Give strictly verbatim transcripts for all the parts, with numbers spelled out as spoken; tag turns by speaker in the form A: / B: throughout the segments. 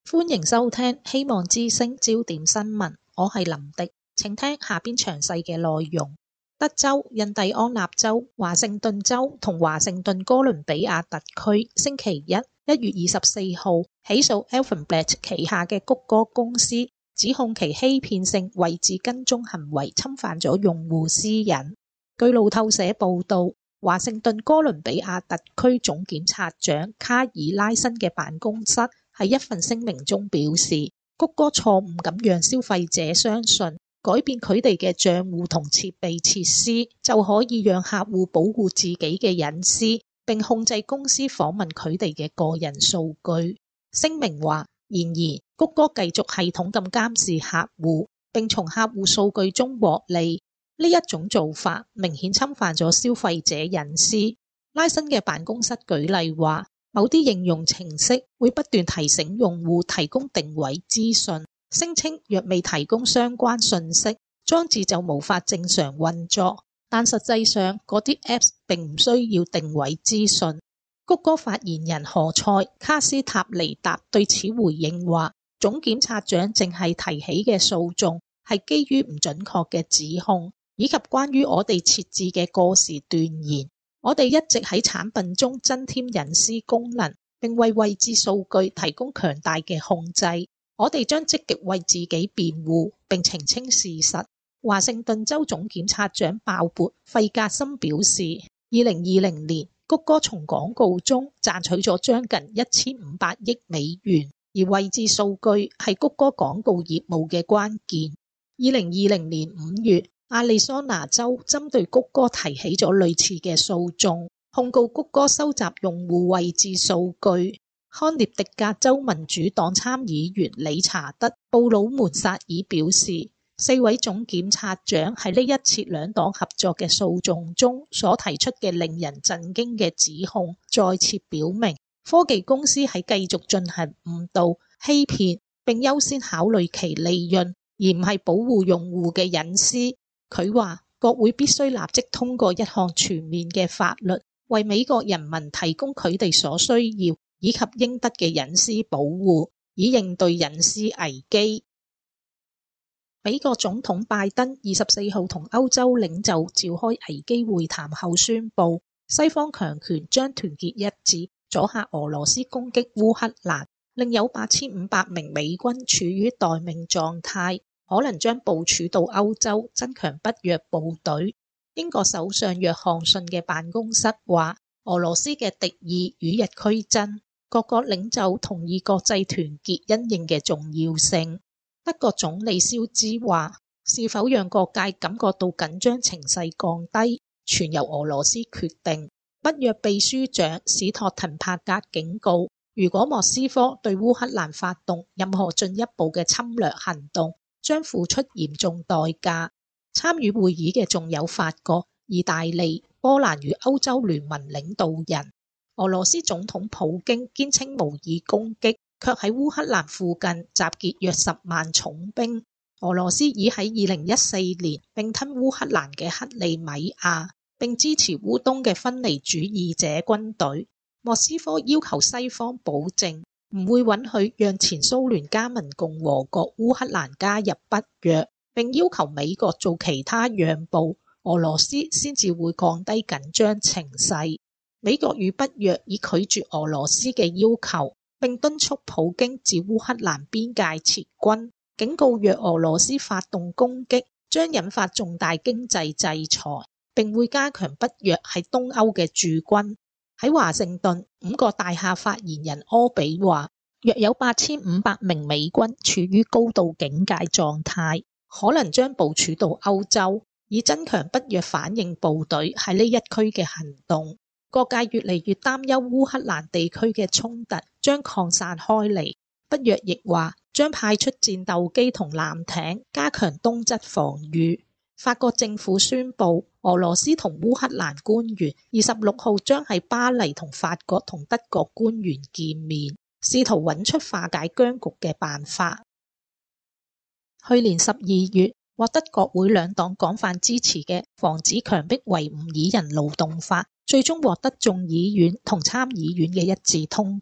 A: 歡迎收聽希望之聲焦點新聞，我係林迪，請聽下邊詳細嘅內容。德州、印第安納州、華盛頓州同華盛頓哥倫比亞特區星期一一月二十四號起訴 Alphabet 旗下嘅谷歌公司，指控其欺騙性位置跟蹤行為侵犯咗用戶私隱。據路透社報道，華盛頓哥倫比亞特區總檢察長卡爾拉申嘅辦公室喺一份聲明中表示，谷歌錯誤咁讓消費者相信改變佢哋嘅賬戶同設備設施就可以讓客戶保護自己嘅隱私，並控制公司訪問佢哋嘅個人數據。聲明話，然而谷歌繼續系統咁監視客戶，並從客戶數據中獲利。呢一種做法明顯侵犯咗消費者隱私。拉申嘅辦公室舉例話，某啲應用程式會不斷提醒用戶提供定位資訊，聲稱若未提供相關信息，裝置就無法正常運作。但實際上，嗰啲 Apps 並唔需要定位資訊。谷歌發言人何塞卡斯塔尼達對此回應話，總檢察長淨係提起嘅訴訟係基於唔準確嘅指控，以及關於我哋設置嘅過時斷言。我哋一直喺產品中增添隱私功能，並為位置數據提供強大嘅控制。我哋將積極為自己辯護，並澄清事實。華盛頓州總檢察長鮑勃費格森表示，二零二零年谷歌從廣告中賺取咗將近一千五百億美元，而位置數據係谷歌廣告業務嘅關鍵。二零二零年五月，亞利桑那州針對谷歌提起咗類似嘅訴訟，控告谷歌收集用戶位置數據。康涅狄格州民主黨參議員理查德·布魯門薩爾表示，四位總檢察長喺呢一次兩黨合作嘅訴訟中所提出嘅令人震驚嘅指控，再次表明科技公司喺繼續進行誤導、欺騙，並優先考慮其利潤，而唔係保護用戶嘅隱私。佢話，國會必須立即通過一項全面嘅法律，為美國人民提供佢哋所需要以及應得嘅隱私保護，以應對隱私危機。美國總統拜登二十四號同歐洲領袖召開危機會談後宣布，西方強權將團結一致，阻嚇俄羅斯攻擊烏克蘭，另有八千五百名美軍處於待命狀態，可能將部署到歐洲增強北約部隊。英國首相約翰遜嘅辦公室話，俄羅斯嘅敵意與日俱增，各國領袖同意國際團結因應嘅重要性。德國總理肖茲話，是否讓各界感覺到緊張情勢降低，全由俄羅斯決定。北約秘書長史托滕伯格警告，如果莫斯科對烏克蘭發動任何進一步嘅侵略行動，將付出嚴重代價。參與會議嘅仲有法國、意大利、波蘭與歐洲聯盟領導人。俄羅斯總統普京堅稱無意攻擊，卻喺烏克蘭附近集結約十萬重兵。俄羅斯已喺二零一四年併吞烏克蘭嘅克里米亞，並支持烏東嘅分離主義者軍隊。莫斯科要求西方保證唔會允許讓前蘇聯加盟共和國烏克蘭加入北約，並要求美國做其他讓步，俄羅斯先至會降低緊張情勢。美國與北約已拒絕俄羅斯嘅要求，並敦促普京自烏克蘭邊界撤軍，警告若俄羅斯發動攻擊，將引發重大經濟制裁，並會加強北約喺東歐嘅駐軍。喺華盛頓，五角大廈發言人柯比話，約有八千五百名美軍處於高度警戒狀態，可能將部署到歐洲，以增強北約反應部隊喺呢一區嘅行動。各界越嚟越擔憂烏克蘭地區嘅衝突將擴散開嚟。北約亦話將派出戰鬥機同艦艇加強東側防禦。法國政府宣布，俄羅斯同烏克蘭官員二十六號將喺巴黎同法國同德國官員見面，試圖揾出化解僵局嘅辦法。去年十二月，獲得國會兩黨廣泛支持嘅防止強迫維吾爾人勞動法，最終獲得眾議院同參議院嘅一致通過。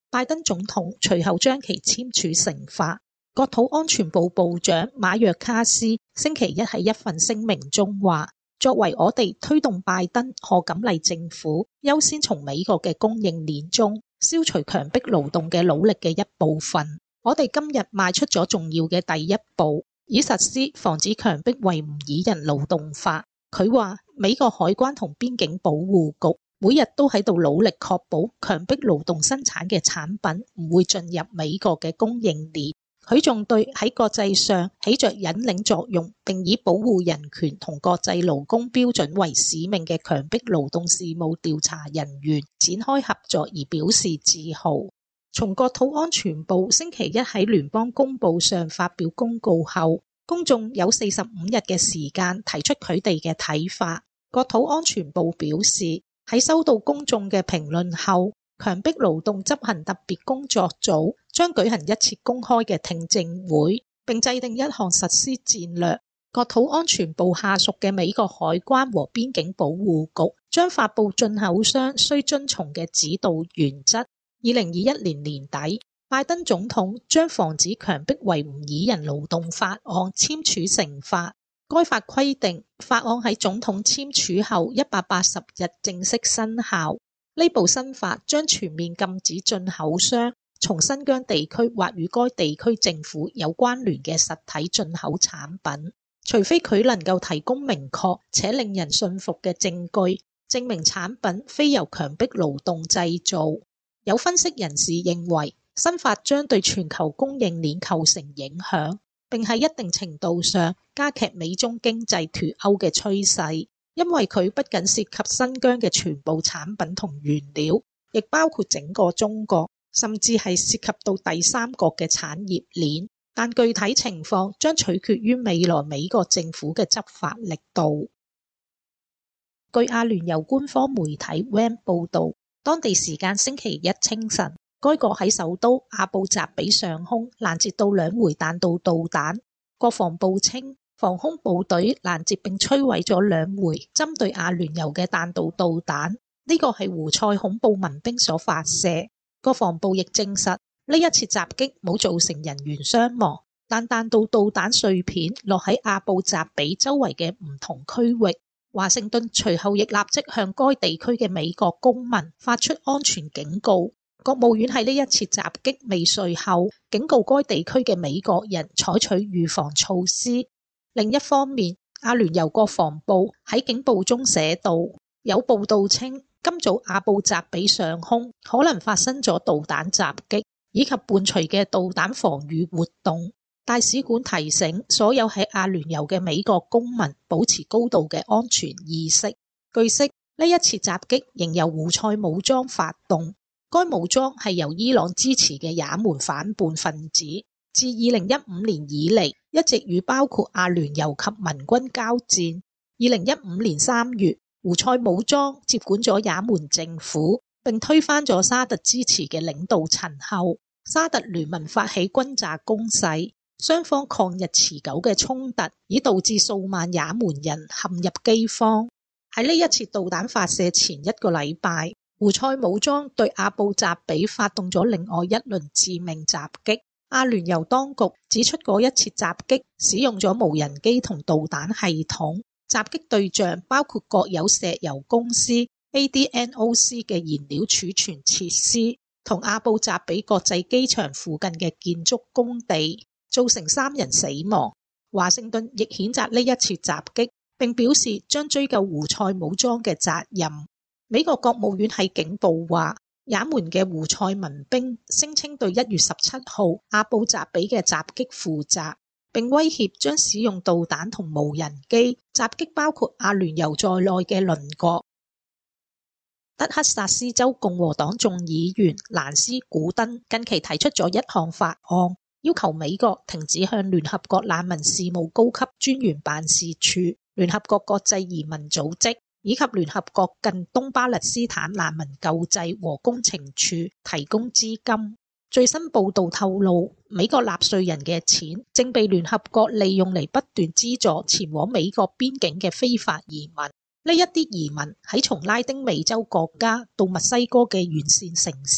A: 拜登總統隨後將其簽署成法。國土安全部部長馬約卡斯星期一喺一份聲明中話，作為我哋推動拜登賀錦麗政府優先從美國嘅供應鏈中消除強迫勞動嘅努力嘅一部分，我哋今日邁出咗重要嘅第一步，以實施防止強迫維吾爾人勞動法。佢話美國海關同邊境保護局每日都喺度努力確保強迫勞動生產嘅產品唔會進入美國嘅供應鏈。佢仲對喺國際上起着引領作用並以保護人權同國際勞工標準為使命嘅強迫勞動事務調查人員展開合作而表示自豪。從國土安全部星期一喺聯邦公報上發表公告後，公眾有四十五日嘅時間提出佢哋嘅睇法。國土安全部表示，喺收到公眾嘅評論後，強迫勞動執行特別工作組將舉行一次公開嘅聽證會，並制定一項實施戰略。國土安全部下屬嘅美國海關和邊境保護局將發布進口商需遵從嘅指導原則。二零二一年年底，拜登總統將防止強迫維吾爾人勞動法案簽署成法。該法規定，法案喺總統簽署後一百八十日正式生效。呢部新法將全面禁止進口商從新疆地區或與該地區政府有關聯嘅實體進口產品，除非佢能夠提供明確且令人信服嘅證據，證明產品非由強迫勞動製造。有分析人士認為，新法將對全球供應鏈構成影響，並喺一定程度上加劇美中經濟脫鈎嘅趨勢。因為佢不僅涉及新疆嘅全部產品同原料，亦包括整個中國，甚至係涉及到第三國嘅產業鏈。但具體情況將取決於未來美國政府嘅執法力度。據阿聯酋官方媒體 W A M 報道，當地時間星期一清晨，該國喺首都阿布扎比上空攔截到兩枚彈道導彈。國防部稱，防空部隊攔截並摧毀咗兩枚針對阿聯酋嘅彈道導彈，呢個係胡塞恐怖民兵所發射。國防部亦證實呢一次襲擊冇造成人員傷亡，但彈道導彈碎片落喺阿布扎比周圍嘅唔同區域。華盛頓隨後亦立即向該地區嘅美國公民發出安全警告。國務院喺呢一次襲擊未遂後，警告該地區嘅美國人採取預防措施。另一方面，阿聯酋國防部喺警報中寫道，有報道稱今早阿布扎比上空可能發生咗導彈襲擊，以及伴隨嘅導彈防禦活動。大使館提醒所有喺阿聯酋嘅美國公民保持高度嘅安全意識。據悉，呢一次襲擊仍由胡塞武裝發動，該武裝係由伊朗支持嘅也門反叛分子。自二零一五年以嚟，一直與包括阿聯酋及民軍交戰。二零一五年三月，胡塞武裝接管咗也門政府，並推翻咗沙特支持嘅領導層後，沙特聯盟發起轟炸攻勢，雙方抗日持久嘅衝突已導致數萬也門人陷入饑荒。喺呢一次導彈發射前一個禮拜，胡塞武裝對阿布扎比發動咗另外一輪致命襲擊。阿聯酋當局指出，嗰一次襲擊使用咗無人機同導彈系統，襲擊對象包括國有石油公司 A D N O C 嘅燃料儲存設施同阿布扎比國際機場附近嘅建築工地，造成三人死亡。華盛頓亦譴責呢一次襲擊，並表示將追究胡塞武裝嘅責任。美國國務院喺警報話，也門嘅胡塞民兵聲稱對一月十七號阿布扎比嘅襲擊負責，並威脅將使用導彈同無人機襲擊包括阿聯酋在內嘅鄰國。德克薩斯州共和黨眾議員蘭斯古登近期提出咗一項法案，要求美國停止向聯合國難民事務高級專員辦事處、聯合國國際移民組織以及聯合國近東巴勒斯坦難民救濟和工程處提供資金。最新報道透露，美國納稅人嘅錢正被聯合國利用嚟不斷資助前往美國邊境嘅非法移民。呢一啲移民喺從拉丁美洲國家到墨西哥嘅沿線城市，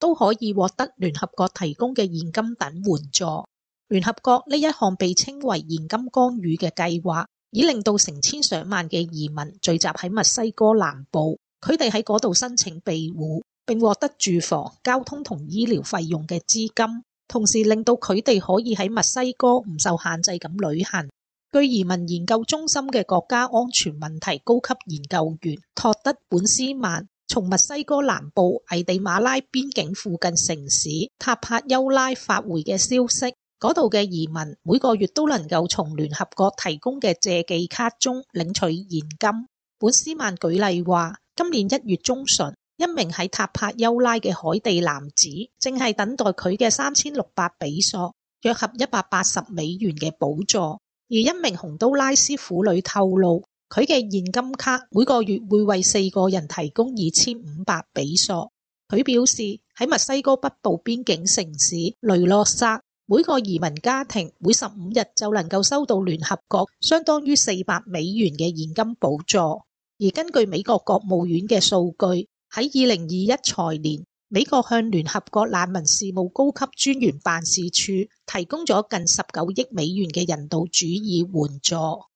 A: 都可以獲得聯合國提供嘅現金等援助。聯合國呢一項被稱為現金干預嘅計劃，已令到成千上萬嘅移民聚集喺墨西哥南部，佢哋喺嗰度申請庇護，並獲得住房、交通同醫療費用嘅資金，同時令到佢哋可以喺墨西哥唔受限制咁旅行。據移民研究中心嘅國家安全問題高級研究員托德本斯曼從墨西哥南部危地馬拉邊境附近城市塔帕丘拉發回嘅消息，嗰度嘅移民每個月都能夠從聯合國提供嘅借記卡中領取現金。本斯曼舉例話，今年一月中旬，一名喺塔帕丘拉嘅海地男子正係等待佢嘅三千六百比索，約合一百八十美元嘅補助。而一名洪都拉斯婦女透露，佢嘅現金卡每個月會為四個人提供二千五百比索。佢表示喺墨西哥北部邊境城市雷諾薩，每個移民家庭每十五日就能夠收到聯合國相當於四百美元嘅現金補助。而根據美國國務院嘅數據，喺二零二一財年，美國向聯合國難民事務高級專員辦事處提供咗近十九億美元嘅人道主義援助。